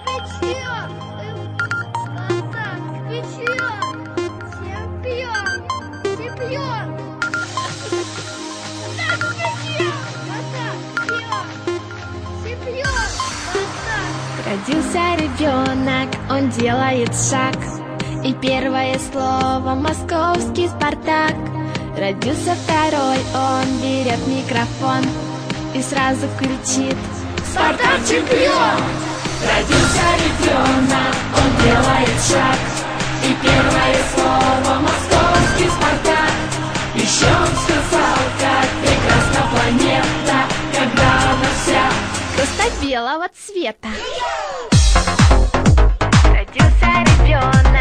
Чемпион! Чемпион! Родился ребенок, он делает шаг, и первое слово московский Спартак. Родился второй, он берет микрофон и сразу кричит: Спартак чемпион! Родился ребенок, он делает шаг, и первое слово московский Спартак. Еще он сказал, как прекрасна планета, когда она вся просто белого цвета. Родился ребенок.